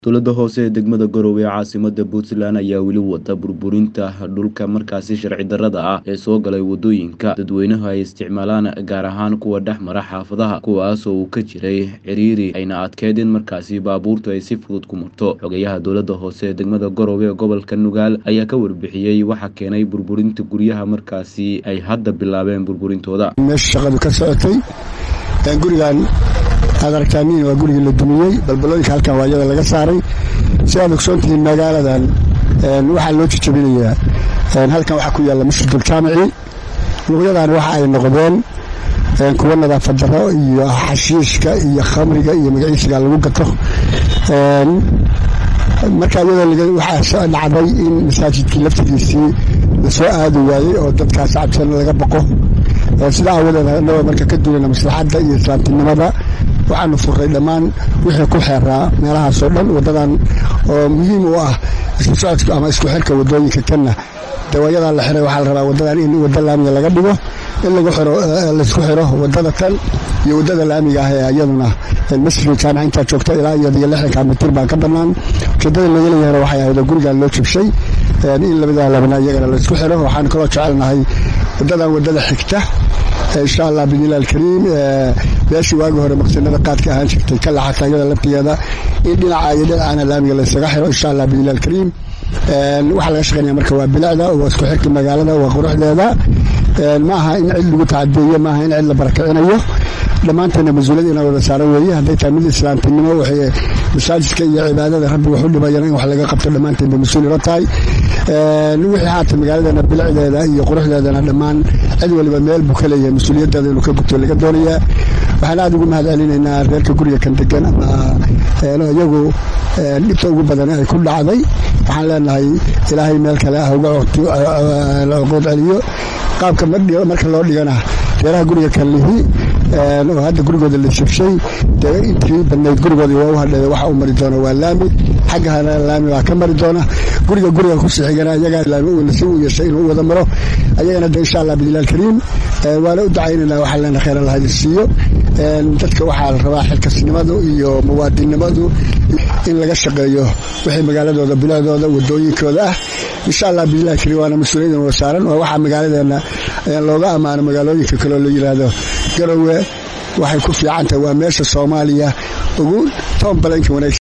Dowladda hoose ee degmada Garowe ee caasimadda Puntland ayaa weli wada burburinta dhulka markaasi sharci darrada ah ee soo galay wadooyinka dadweynuhu ay isticmaalaan gaar ahaan kuwa dhex mara xaafadaha kuwaas oo uu ka jiray ciriiri ayna adkeyd in markaasi baabuurtu ay si fudud ku marto. Xogayaha dowladda hoose ee degmada Garowe ee gobolka Nugaal ayaa ka warbixiyay waxa keenay burburinta guryaha markaasi ay hadda bilaabeen burburintooda. meesha shaqadu ka socotay gurigan adarkaaniin waa gurigii la dumiyey balbalooyinka halkan waayada laga saaray si aad ogsoontihiin magaaladan waxaa loo jajabinayaa halkan waxaa ku yaalla masjidul jaamici luqyadan waxa ay noqdeen kuwa nadaafad darro iyo xashiishka iyo khamriga iyo magaciisiga lagu gato marka iyadoo waxaa dhacday in masaajidkii laftigiisii lasoo aadi waayey oo dadkaas cabsan laga baqo sida aawadeed annagoo marka ka duulana maslaxadda iyo islaamtinimada waxaanu furray dhammaan wixii ku xeeraa meelahaasoo dhan waddadan oo muhiim u ah isku socodka ama isku xirka waddooyinka kanna dawaayadan la xiray waxaa la rabaa waddadan in wadda laamiga laga dhigo in laisku xiro waddada tan iyo waddada laamiga ah ee iyaduna masjidka jaamica intaa joogta ilaa iyo 60 mitir baan ka bannaan ujeeddada laga leeyahay waxay ahayd gurigan loo jabshay in labada labana iyagana laisku xiro waxaan kaloo jecelnahay waddadan waddada xigta insha Allah bidil al-karim beeshii waagi hore maqsinada qaadka ahaan jirtay ka laxatay iyada laftigeeda in dhinaca laamiga la isaga xiro insha Allah bidil al-karim waxa laga shaqeynaa marka waa bilicda oo isku xirka magaalada waa quruxdeeda ma aha in cid lagu tacadiyo ma aha in cid la barakicinayo dhamaanteena mas'uuliyadna wada saaran weeye haday tahay mid islaamtinimo waxay masaajidka iyo cibaadada rabbi wuxuu dhibayaan in wax laga qabto dhamaanteena mas'uuliyad tahay wixii haata magaalada bilicdeeda iyo quruxdeedana dhamaan cid waliba meel buu ka leeyahay mas'uuliyadda inuu ka gudto laga doonaya waxaan aad ugu mahadcelinaynaa reerka guriga kan degan ama iyagu dhibta ugu badan ay ku dhacday waxaan leenahay ilaahay meel kale ah uga qood celiyo qaabka marka loo dhigana reeraha guriga kan lihi oo hadda gurigooda la shafshay intii badnayd gurigooda waa u hadhay waxa uu mari doona waa laami xaggana laami waa ka mari doona guriga ku sixigana iyaga laami uu la soo yeeshay inuu wada maro ayagana insha Allah bidil al-karim wala u ducaynaa waxa lana khayr Allah siiyo dadka waxa la rabaa xilkasnimadu iyo muwaadinimadu in laga shaqeeyo wixii magaaladooda bilaadooda wadooyinkooda ah insha Allah bidil al-karim waana mas'uuliyad wasaaran oo waxa magaaladeena looga amaano magaalooyinka kale oo la yiraahdo Garowe waxay ku fiican tahay waa meesha Soomaaliya ugu toon balanka